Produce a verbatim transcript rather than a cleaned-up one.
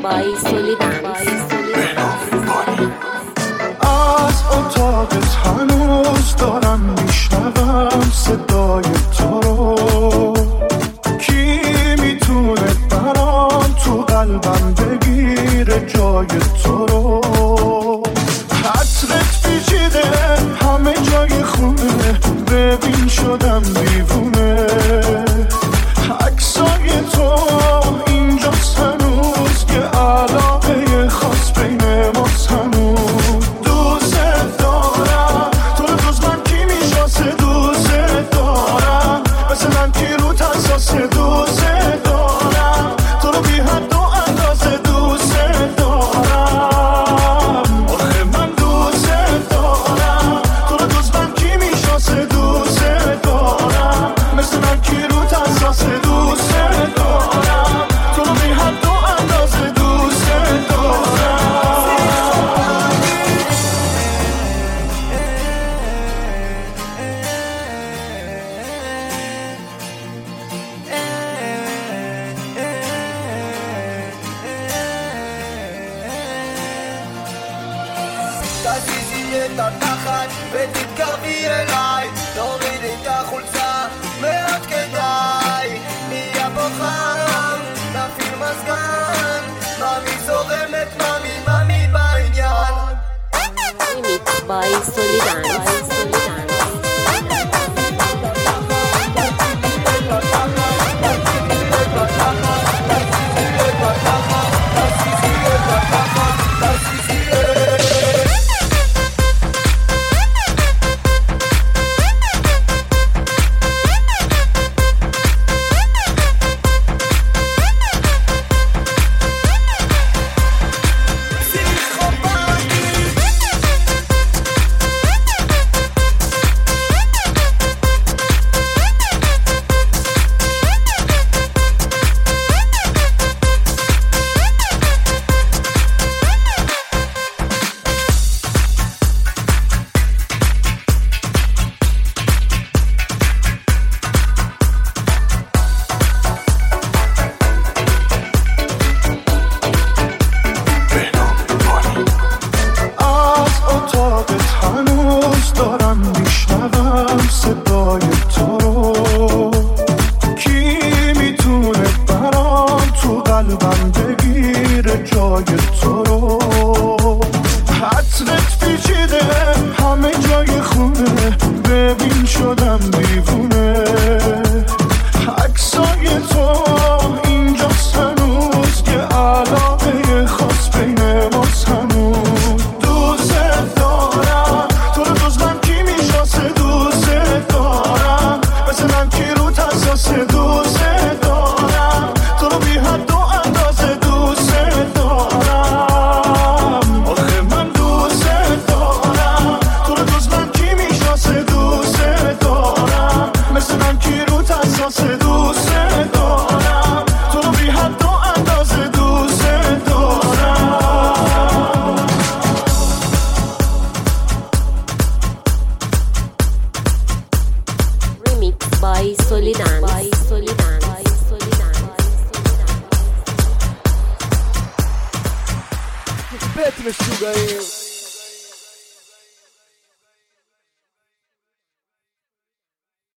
by Solidan. از اتاقت هنوز دارم میشنوم صدای تو رو. کی میتونه برام تو قلبم بگیره جای تو رو؟ حسرت پیچیده همه جای خونه، ببین شدم دیوونه. عکسای تو اینجاست هنوز، یه علاقه خاص بین ماست هنوز. دوست دارم تو رو، جز من کی میشناسه؟ دوست دارم مثل من کی رو حساسه؟ دوست دارم تو رو بی حد و اندازه. دوست دارم آخه من دوست دارم تو رو، جز من کی میشناسه؟ دوست دارم مثل من کی رو حساسه؟ دوست دارم تو رو بی حد و اندازه. دوست תזיזי את התחת ותתקרבי אליי, תורידי את החולצה מאוד כדאי, נהיה פה חם, נפעיל מזגן, ממי זורמת, ממי ממי בעניין. Remix by Solidan. دارم میشنوم صدای تو رو. کی میتونه برام تو قلبم بگیره جای تو رو؟ حسرت پیچیده همه جای خونه، ببین شدم دیوونه. عکسای تو اینجاست هنوز، یه علاقه خاص بین ماست هنوز. دوست دارم تو رو، جز من کی میشناسه؟ دوست دارم مثل من کی رو حساسه؟ دوست دارم تو رو بی حد و اندازه. دوست دارم آخه من دوست دارم تو رو، جز من کی میشناسه؟ دوست دارم مثل من کی رو حساسه؟ دوست دارم تو رو بی حد و اندازه. دوست دارم. Remix by Solidan. By Solidan. By Solidan. بيت مش شو قايل